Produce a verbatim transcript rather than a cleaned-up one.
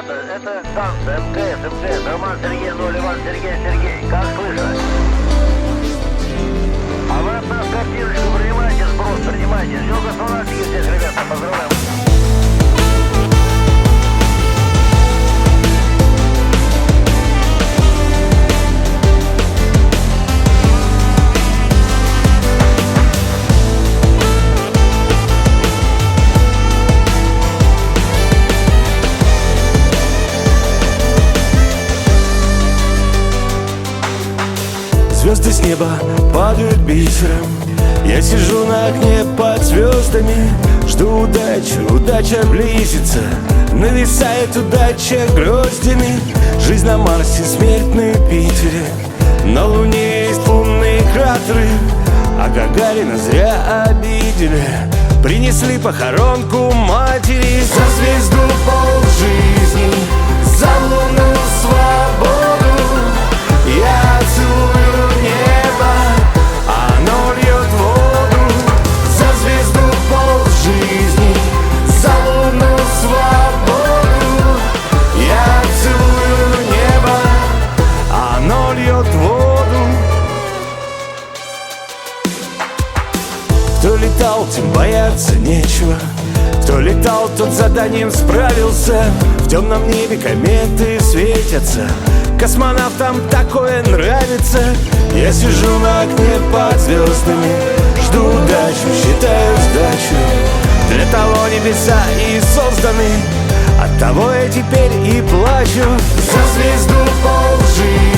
ребята, это станция МКС, МКС, Роман Сергей, ноль, Иван Сергей, Сергей, как слышно? А вы от нас картиночку принимаете, сброс принимаете. Все, космонавтики здесь, ребята, поздравляем. Звезды с неба падают бисером. Я сижу на окне под звездами, жду удачи, удача близится. Нависает удача гроздями. Жизнь на Марсе, смерть на Юпитере. На Луне есть лунные кратеры, а Гагарина зря обидели. Принесли похоронку матери. За звезду полжизни, за лунную свободу. Я целую небо, оно льет воду. За звезду полжизни, за лунную свободу. Я целую небо, оно льет воду. Кто летал, тем бояться нечего. Кто летал, тот с заданием справился. В темном небе кометы светятся. Космонавтам такое нравится. Я сижу на окне под звездами, жду удачу, считаю сдачу. Для того небеса и созданы, от того я теперь и плачу. За звезду полжизни,